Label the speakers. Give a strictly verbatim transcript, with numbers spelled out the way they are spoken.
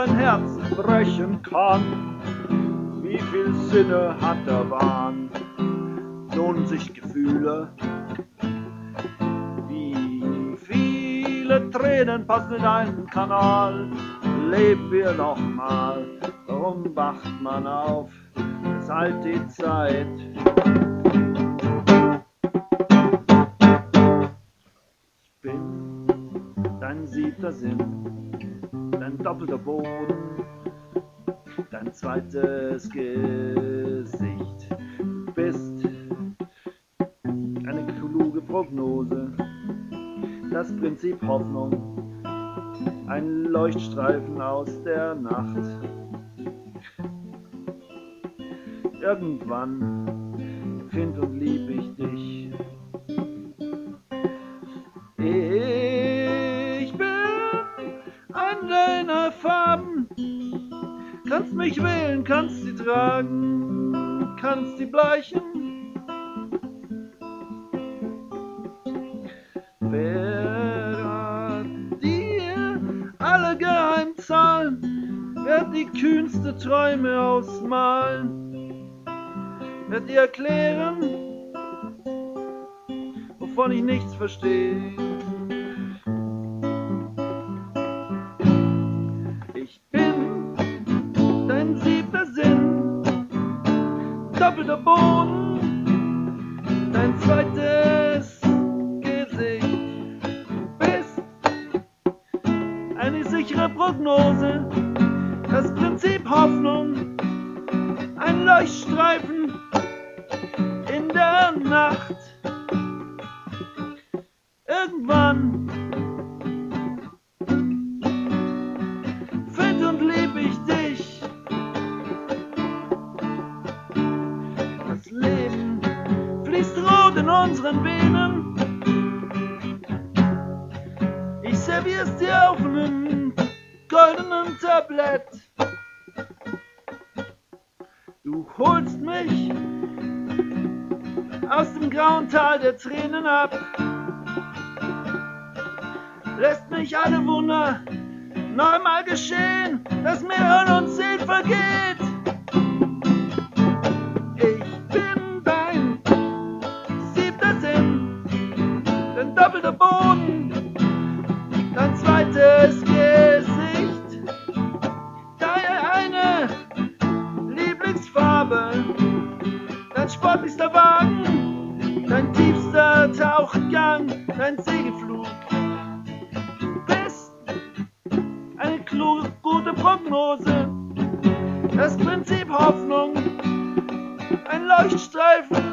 Speaker 1: ein Herz brechen kann. Wie viel Sinne hat der Wahn? Lohnen sich Gefühle? Wie viele Tränen passen in einen Kanal? Leben wir noch mal, warum wacht man auf? Es halt die Zeit. Ich bin dein siebter Sinn, dein doppelter Boden, dein zweites Gesicht. Du bist eine kluge Prognose, das Prinzip Hoffnung, ein Leuchtstreifen aus der Nacht. Irgendwann find und lieb ich dich. Ich bin ein deiner Farben. Kannst mich wählen, kannst sie tragen, kannst sie bleichen. Wer dir alle Geheimzahlen, wird die kühnste Träume ausmalen, wird dir erklären, wovon ich nichts verstehe. Ich bin dein siebter Sinn, doppelter Boden, dein zweites Gesicht. Du bist eine sichere Prognose, das Prinzip Hoffnung, ein Leuchtstreifen in der Nacht. Irgendwann find und lieb ich dich. Das Leben fließt rot in unseren Venen. Ich servier's dir auf einem goldenen Tablett. Du holst mich aus dem grauen Tal der Tränen ab, lässt mich alle Wunder noch einmal geschehen, dass mir Hirn und Sinn vergeht. Ich bin dein siebter Sinn, dein doppelter Boden, dein zweites Gesicht, deine eine Lieblingsfarbe, dein sportlichster Wagen, dein tiefster Tauchgang, dein Segelflug. Eine kluge, gute Prognose, das Prinzip Hoffnung, ein Leuchtstreifen